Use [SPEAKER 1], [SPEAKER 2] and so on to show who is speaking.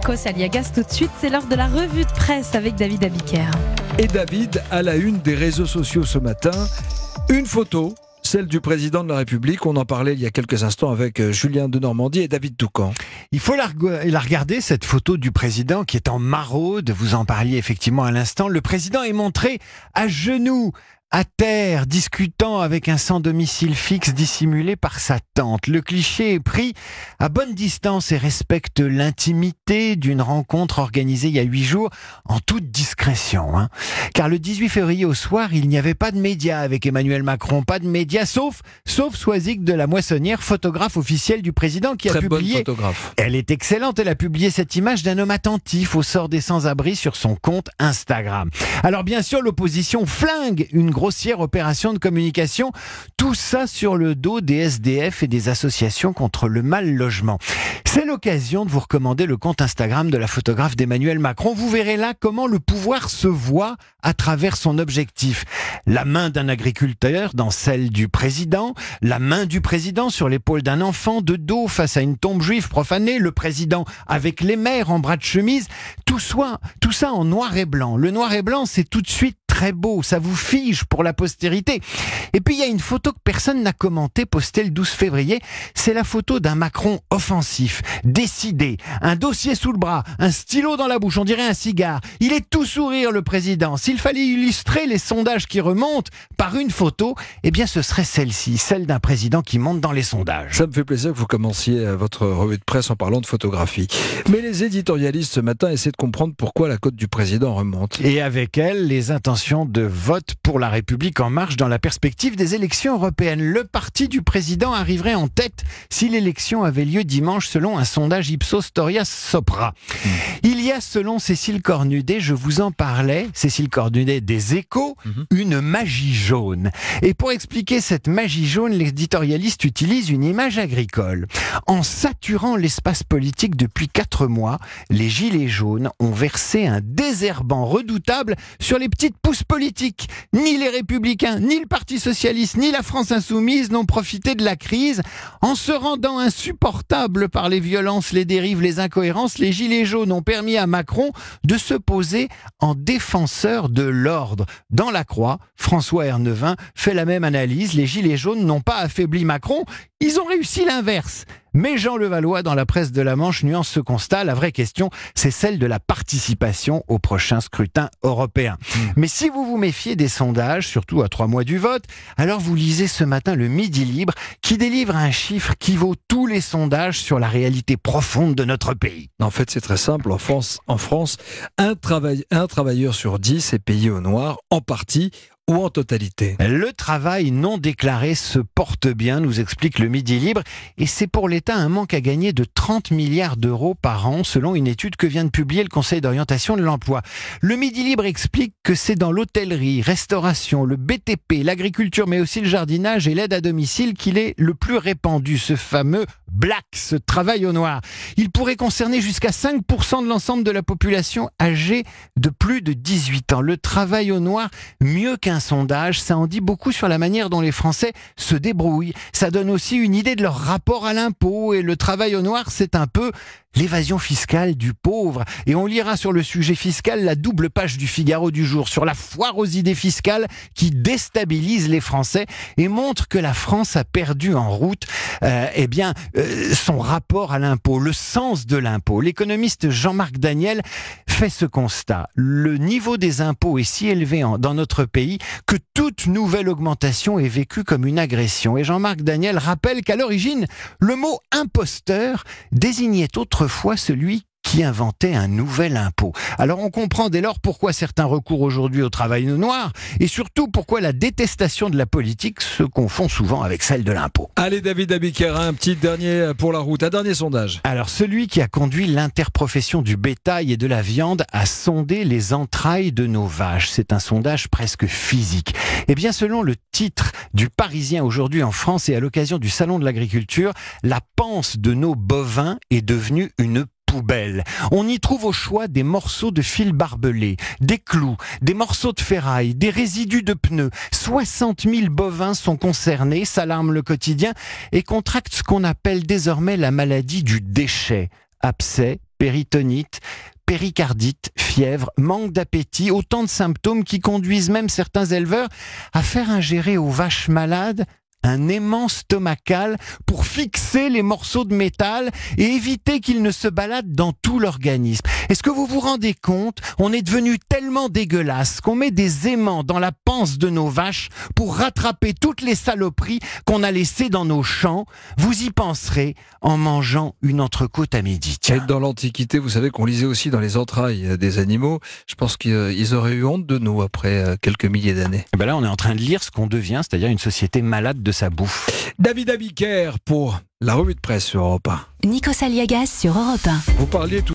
[SPEAKER 1] Nikos Aliagas tout de suite. C'est l'heure de la revue de presse avec David Abiker.
[SPEAKER 2] Et David, à la une des réseaux sociaux ce matin, une photo, celle du président de la République. On en parlait il y a quelques instants avec Julien de Normandie et David Toucan.
[SPEAKER 3] Il faut la regarder, cette photo du président qui est en maraude. Vous en parliez effectivement à l'instant. Le président est montré à genoux, à terre, discutant avec un sans domicile fixe dissimulé par sa tante. Le cliché est pris à bonne distance et respecte l'intimité d'une rencontre organisée il y a 8 jours en toute discrétion. Car le 18 février au soir, il n'y avait pas de médias avec Emmanuel Macron, pas de médias, sauf Soisic de la Moissonnière, photographe officielle du président qui a publié...
[SPEAKER 2] Bonne photographe.
[SPEAKER 3] Elle est excellente, elle a publié cette image d'un homme attentif au sort des sans-abri sur son compte Instagram. Alors bien sûr, l'opposition flingue une grossière opération de communication, tout ça sur le dos des SDF et des associations contre le mal logement. C'est l'occasion de vous recommander le compte Instagram de la photographe d'Emmanuel Macron. Vous verrez là comment le pouvoir se voit à travers son objectif. La main d'un agriculteur dans celle du président, la main du président sur l'épaule d'un enfant, de dos face à une tombe juive profanée, le président avec les mères en bras de chemise, tout ça en noir et blanc. Le noir et blanc, c'est tout de suite très beau, ça vous fige pour la postérité. Et puis il y a une photo que personne n'a commentée, postée le 12 février, c'est la photo d'un Macron offensif, décidé, un dossier sous le bras, un stylo dans la bouche, on dirait un cigare. Il est tout sourire, le président. S'il fallait illustrer les sondages qui remontent par une photo, eh bien ce serait celle-ci, celle d'un président qui monte dans les sondages.
[SPEAKER 2] Ça me fait plaisir que vous commenciez votre revue de presse en parlant de photographie. Mais les éditorialistes ce matin essaient de comprendre pourquoi la cote du président remonte.
[SPEAKER 3] Et avec elle, les intentions de vote pour la République en marche dans la perspective des élections européennes. Le parti du président arriverait en tête si l'élection avait lieu dimanche selon un sondage Ipsos Storia Sopra. Il y a, selon Cécile Cornudet, je vous en parlais, Cécile Cornudet des Échos, une magie jaune. Et pour expliquer cette magie jaune, l'éditorialiste utilise une image agricole. En saturant l'espace politique depuis 4 mois, les gilets jaunes ont versé un désherbant redoutable sur les petites pousses politiques. Ni les Républicains, ni le Parti Socialiste, ni la France Insoumise n'ont profité de la crise. En se rendant insupportables par les violences, les dérives, les incohérences, les gilets jaunes ont permis à Macron de se poser en défenseur de l'ordre. Dans la Croix, François Ernevin fait la même analyse. Les gilets jaunes n'ont pas affaibli Macron, ils ont réussi l'inverse. Mais Jean Levallois, dans la presse de la Manche, nuance ce constat. La vraie question, c'est celle de la participation au prochain scrutin européen. Mais si vous vous méfiez des sondages, surtout à 3 mois du vote, alors vous lisez ce matin le Midi Libre, qui délivre un chiffre qui vaut tous les sondages sur la réalité profonde de notre pays.
[SPEAKER 2] En fait, c'est très simple. En France, un travailleur sur 10 est payé au noir, en partie ou en totalité.
[SPEAKER 3] Le travail non déclaré se porte bien, nous explique le Midi Libre, et c'est pour l'État un manque à gagner de 30 milliards d'euros par an, selon une étude que vient de publier le Conseil d'orientation de l'emploi. Le Midi Libre explique que c'est dans l'hôtellerie, restauration, le BTP, l'agriculture, mais aussi le jardinage et l'aide à domicile qu'il est le plus répandu, ce fameux black, ce travail au noir. Il pourrait concerner jusqu'à 5% de l'ensemble de la population âgée de plus de 18 ans. Le travail au noir, mieux qu'un sondage, ça en dit beaucoup sur la manière dont les Français se débrouillent. Ça donne aussi une idée de leur rapport à l'impôt, et le travail au noir, c'est un peu l'évasion fiscale du pauvre. Et on lira sur le sujet fiscal la double page du Figaro du jour sur la foire aux idées fiscales qui déstabilise les Français et montre que la France a perdu en route son rapport à l'impôt, le sens de l'impôt. L'économiste Jean-Marc Daniel fait ce constat. Le niveau des impôts est si élevé dans notre pays que toute nouvelle augmentation est vécue comme une agression. Et Jean-Marc Daniel rappelle qu'à l'origine, le mot imposteur désignait autrefois celui qui inventait un nouvel impôt. Alors on comprend dès lors pourquoi certains recourent aujourd'hui au travail noir, et surtout pourquoi la détestation de la politique se confond souvent avec celle de l'impôt.
[SPEAKER 2] Allez David Abiker, un petit dernier pour la route, un dernier sondage.
[SPEAKER 3] Alors celui qui a conduit l'interprofession du bétail et de la viande à sonder les entrailles de nos vaches, c'est un sondage presque physique. Eh bien selon le titre du Parisien aujourd'hui en France et à l'occasion du Salon de l'Agriculture, la panse de nos bovins est devenue une poubelle. On y trouve au choix des morceaux de fil barbelé, des clous, des morceaux de ferraille, des résidus de pneus. 60 000 bovins sont concernés, s'alarme le quotidien, et contractent ce qu'on appelle désormais la maladie du déchet. Abcès, péritonite, péricardite, fièvre, manque d'appétit, autant de symptômes qui conduisent même certains éleveurs à faire ingérer aux vaches malades un aimant stomacal pour fixer les morceaux de métal et éviter qu'ils ne se baladent dans tout l'organisme. Est-ce que vous vous rendez compte? On est devenu tellement dégueulasse qu'on met des aimants dans la panse de nos vaches pour rattraper toutes les saloperies qu'on a laissées dans nos champs. Vous y penserez en mangeant une entrecôte à midi.
[SPEAKER 2] Et dans l'Antiquité, vous savez qu'on lisait aussi dans les entrailles des animaux. Je pense qu'ils auraient eu honte de nous après quelques milliers d'années.
[SPEAKER 3] Et ben là, on est en train de lire ce qu'on devient, c'est-à-dire une société malade de sa bouffe.
[SPEAKER 2] David Abiker pour la revue de presse sur Europe 1.
[SPEAKER 4] Nikos Aliagas sur Europe 1.
[SPEAKER 2] Vous parliez tout